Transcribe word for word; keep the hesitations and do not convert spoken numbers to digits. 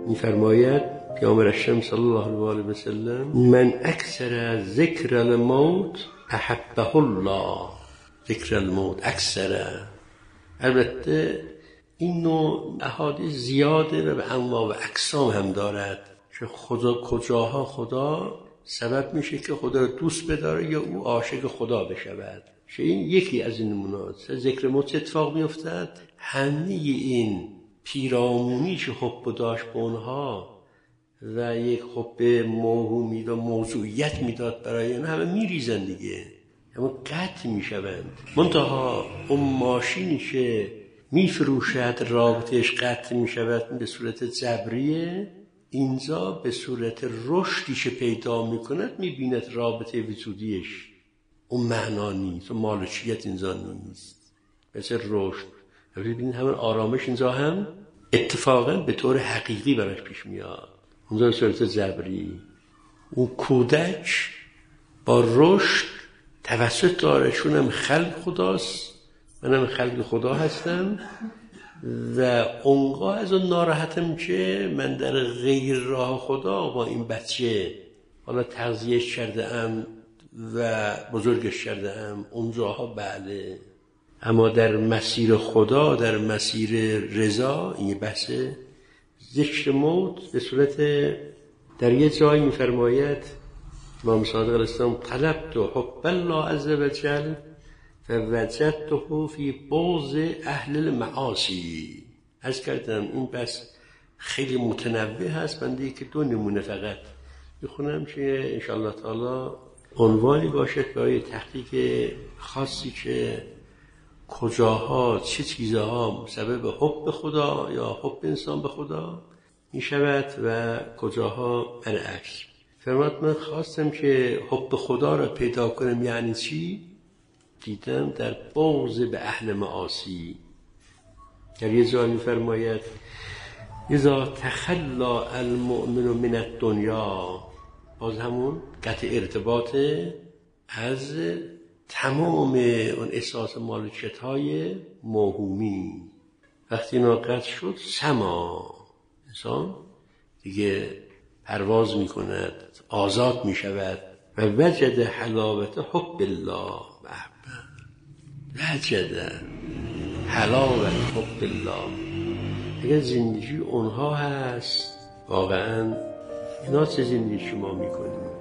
می‌فرماید پیامبر اکرم صلی الله علیه و آله و سلم من اکثر ذکر الموت احبه الله. ذکر الموت اکثر، البته این نوع احادیث زیاده و به انواع و اقسام هم دارد که خدا کجاها خدا سبب میشه که خدا رو دوست بداره یا او عاشق خدا بشود. که این یکی از این نمونات. ذکر موت اتفاق میافتد، همه این پیرامونی که حب داشت به اونها و یک حب موهومی و موضوعیت میداد برای اونها همه میریزن دیگه، همه قطع میشوند. منتها اون ماشینی که میفروشد رابطهش قطع میشود به صورت جبریه، اینجا به صورت رشدی که پیدا میکند میبیند رابطه وجودیش اون معنا نیست، اون مالکیت اینجا نیست، مثل رشد. ببینید همون آرامش اینجا هم اتفاقا به طور حقیقی براش پیش میاد، اونجا به صورت جبری. اون کودک با رشد توسط داره، چون هم خلق خداست، منم خلق خدا هستم و اونگاه از اون ناراحتم که من در غیر راه خدا با این بچه حالا تغذیهش کرده ام و بزرگش کرده ام، اونجاها بله، اما در مسیر خدا، در مسیر رضا، این بحث ذکر موت به صورت در یه جایی میفرماید امام صادق علیه السلام طلبت حب الله عز وجل فوجدته فی بغض اهل المعاصی. عرض کردم این بس خیلی متنوع هست، بنده که دو نمونه فقط میخونم که انشاءالله تعالی عنوانی باشد برای تحقیق خاصی که کجاها چه چیزها سبب حب خدا یا حب انسان به خدا می شود و کجاها برعکس. فرمود من خواستم که حب خدا را پیدا کنم، یعنی چی؟ دیدم در بغض به اهل معاصی. در یه جایی می فرماید اذا تخلا المؤمن من الدنیا، باز همون قطع ارتباط از تمام اون احساس مالکیت های موهومی. وقتی اینا قطع شد سما، انسان دیگه پرواز می کند، آزاد می شود و وجد حلاوت حب الله. وجد حلاوت حب الله. اگر زندگی اونها هست واقعا اینا چه زندگی شما می کنیم؟